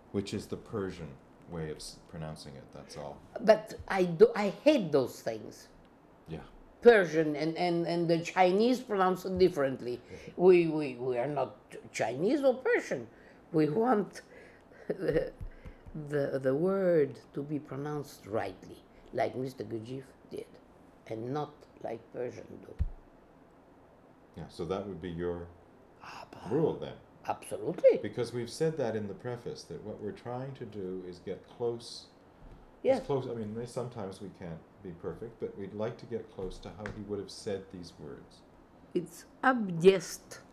Which is the Persian way of pronouncing it, that's all. But I hate those things. Yeah. Persian and the Chinese pronounce it differently. We are not Chinese or Persian. We want the word to be pronounced rightly, like Mr. Gurdjieff did, and not like Persian do. Yeah, so that would be your rule then. Absolutely. Because we've said that in the preface, that what we're trying to do is get close. Yes. As close, I mean, sometimes we can't be perfect, but we'd like to get close to how he would have said these words. It's abject